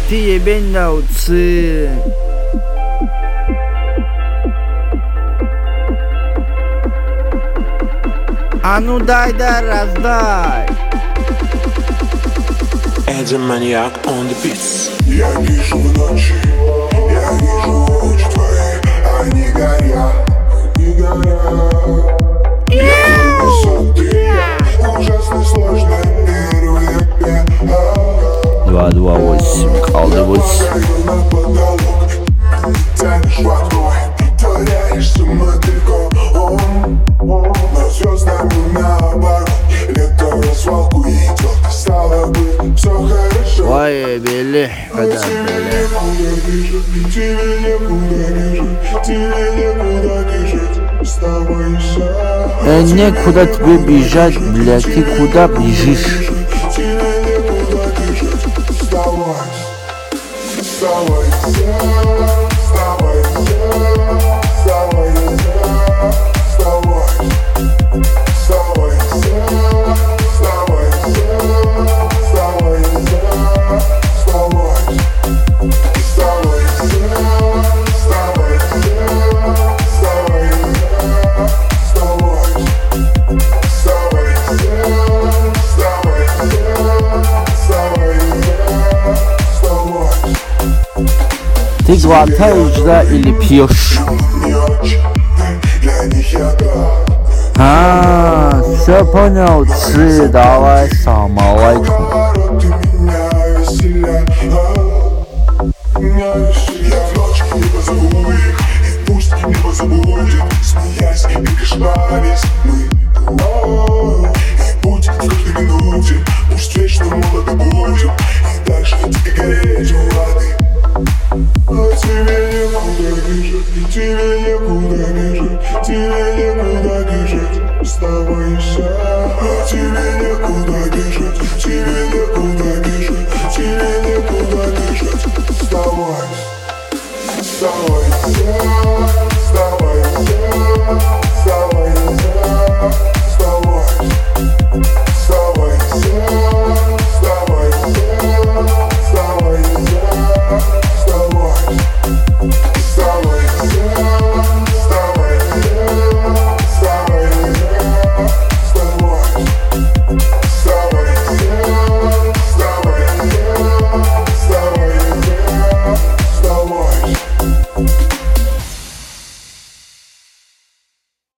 ты ебень научи. А ну дай раздай. Эдди Маньяк on the beats. Я вижу в ночи, я вижу очи твои, они горят, они горят. Я высоты, ужасно сложный мир в век. 228, колдовать. На потолок, тянешь водой, притворяешься мотыльком. Но звездами наоборот, лето в развалку идет. Стало быть, все хорошо. Ой, бели, когда бели. Тебе некуда бежать, тебе некуда бежать, оставайся. Некуда тебе бежать, блядь, ты куда бежишь? Тебе некуда бежать, оставайся. Оставайся, оставайся, оставайся, оставайся. Ты глотаешь, да, или пьешь? Все понял, ты давай, салам алейкум. Я в ночь не позову их, и пусть не позабудет, смеясь и кашляясь мы. И путь в каждой минуте, пусть вечно молодо будем, и дальше дико гореть.